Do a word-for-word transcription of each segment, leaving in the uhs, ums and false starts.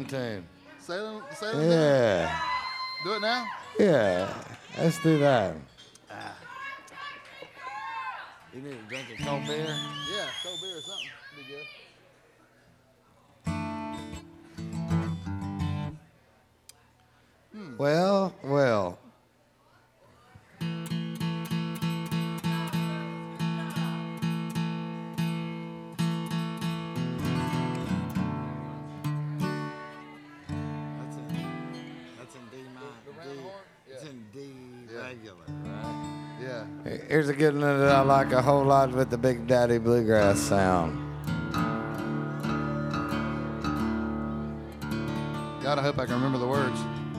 sailing tune. Sailing, sailing Yeah. tune? Do it now? Yeah. Let's do that. Ah. You need to drink a cold beer? Yeah, cold beer or something. Be good. Hmm. Well, well. Here's a good one that I like a whole lot with the Big Daddy Bluegrass sound. God, I hope I can remember the words.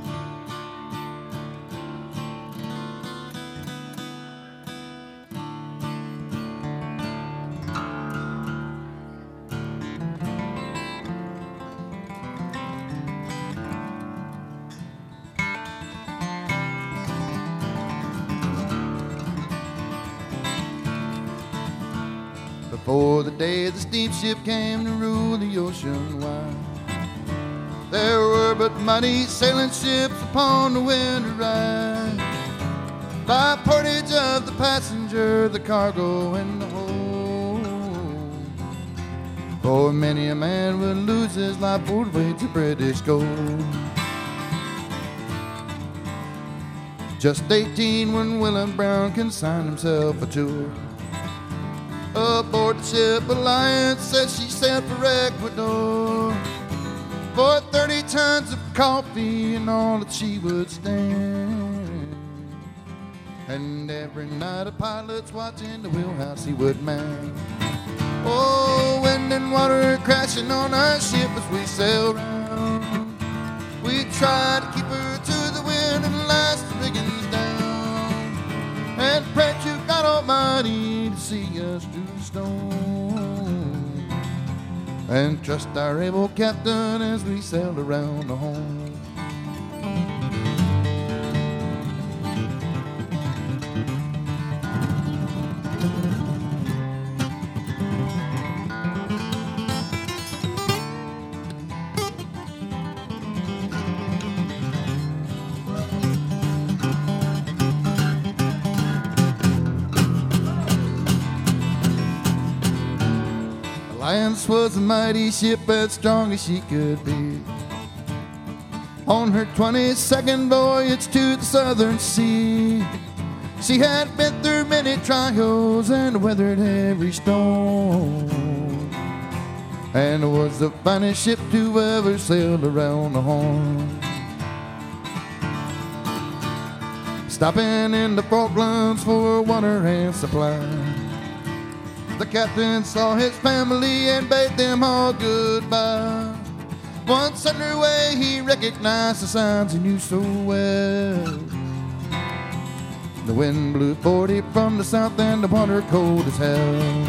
Before the day the steamship came to rule the ocean wide, there were but mighty sailing ships upon the wind to ride. By portage of the passenger, the cargo, and the hold. For many a man would lose his life for the way to British gold. Just eighteen when William Brown consigned himself a tour. Aboard the ship Alliance, says she sailed for Ecuador for thirty tons of coffee and all that she would stand. And every night a pilot's watching the wheelhouse he would man. Oh, wind and water crashing on our ship as we sail round. We try to keep her to the wind and last the rigging's down, and pray to God Almighty to see us through the storm, and trust our able captain as we sail around the home. Alliance was a mighty ship as strong as she could be. On her twenty-second voyage to the southern sea, she had been through many trials and weathered every storm, and was the finest ship to ever sail around the Horn. Stopping in the Falklands for water and supply, the captain saw his family and bade them all goodbye. Once underway, he recognized the signs he knew so well. The wind blew forty from the south and the water cold as hell.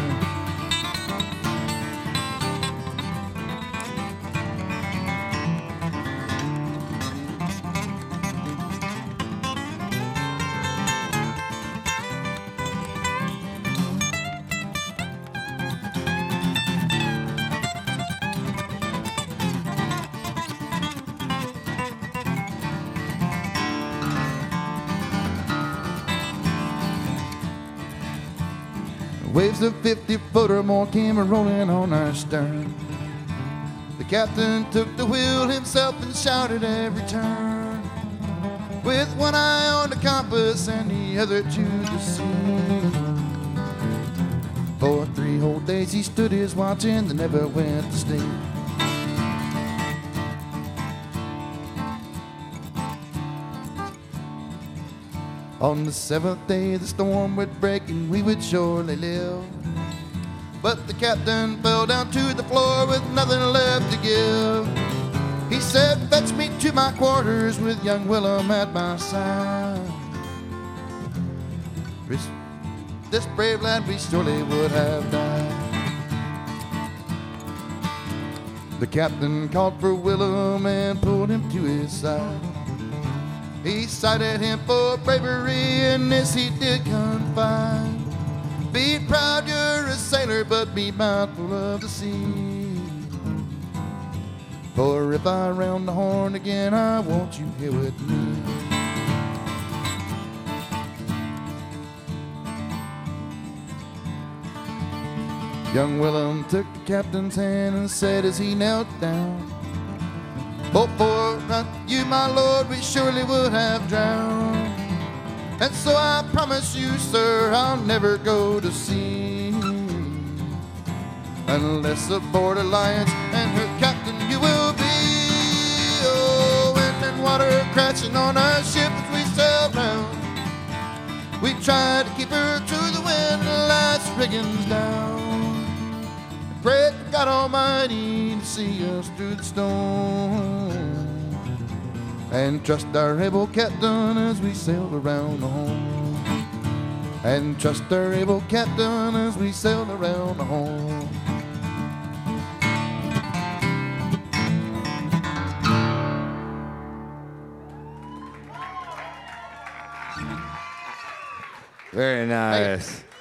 Waves of fifty foot or more came a-rolling on our stern. The captain took the wheel himself and shouted every turn, with one eye on the compass and the other to the sea. For three whole days he stood his watch and they never went to sleep. On the seventh day the storm would break and we would surely live, but the captain fell down to the floor with nothing left to give. He said, "Fetch me to my quarters with young Willem at my side. This, this brave lad we surely would have died." The captain called for Willem and pulled him to his side. He cited him for bravery, and this he did confide. Be proud you're a sailor, but be mindful of the sea. For if I round the horn again, I want you here with me. Young Willem took the captain's hand and said as he knelt down, "But for not you, my lord, we surely would have drowned. And so I promise you, sir, I'll never go to sea, unless aboard Alliance and her captain you will be." Oh, wind and water crashing on our ship as we sail round. We tried to keep her to the wind and the last rigging's down. Pray to God Almighty to see us through the storm, and trust our able captain as we sail around the horn. And trust our able captain as we sail around the horn. Very nice.